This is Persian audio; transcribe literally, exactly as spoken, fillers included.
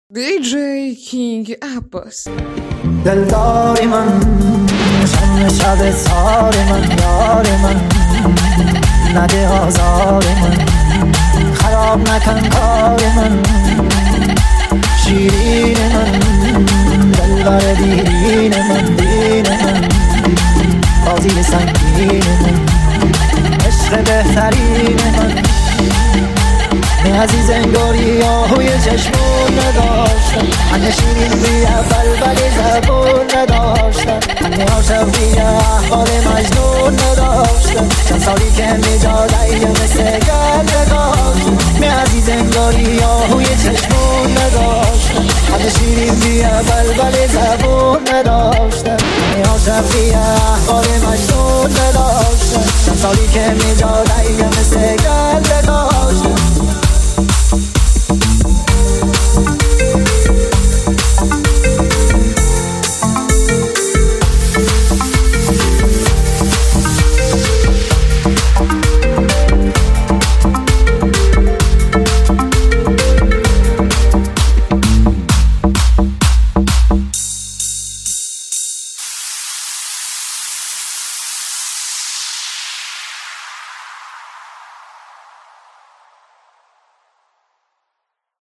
دی جی کینگ عباس. دلداری من، شم شب سار من، یار من، نده آزار من، خراب نکن کار من، شیرین من، دلبر دیرین من، دین من، بازی سنگین من، عشق بهترین من. می عزیز انگاری آهوی چشمون نداشتم، همه شیرین بی اول ولی زبون نداشتم، همه عاشق بی احوال مجنون نداشتم، چند سالی که می جاد ایه مثل گل نداشتم. می عزیز انگاری آهوی چشمون نداشتم، همه شیرین بی اول ولی زبون نداشتم، همه عاشق بی احوال مجنون نداشتم، چند سالی که می جاد ایه مثل گل